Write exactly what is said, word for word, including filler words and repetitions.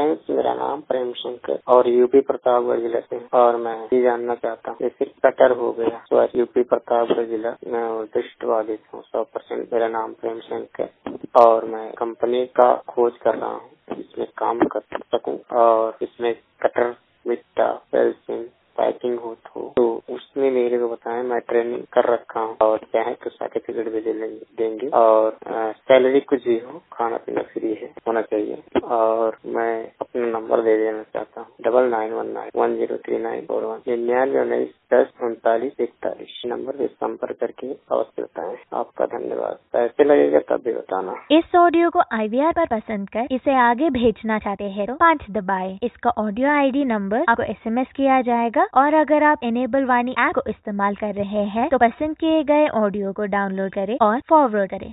Friends, मेरा नाम प्रेम शंकर और यूपी प्रतापगढ़ जिला से और मैं ये जानना चाहता हूँ जैसे कटर हो गया तो यूपी प्रतापगढ़ जिला मैं दृष्ट बाधित हूँ सौ परसेंट। मेरा नाम प्रेम शंकर और मैं कंपनी का खोज कर रहा हूँ इसमें काम कर सकूँ और इसमें कटर विट्टा पेल्सिंग पैकिंग हो तो उसमें मेरे को बताएं। मैं ट्रेनिंग कर रखा हूँ और चाहे तो सर्टिफिकेट भी दे देंगे और सैलरी कुछ भी हो, खाना पीना फ्री है होना चाहिए। और मैं अपना नंबर दे देना चाहता हूँ double nine one nine one zero three nine four one निन्यानवे उन्नीस दस उनतालीस इकतालीस नंबर पे संपर्क करके अवश्य बताएं। आपका धन्यवाद। पैसे लगेगा तब भी बताना। इस ऑडियो को आई वी आर पर पसंद कर इसे आगे भेजना चाहते हैं तो पाँच दबाएं। इसका ऑडियो आई डी नंबर आपको एस एम एस किया जाएगा और अगर आप इनेबल वाणी ऐप को इस्तेमाल कर रहे हैं तो पसंद किए गए ऑडियो को डाउनलोड करें और फॉरवर्ड करें।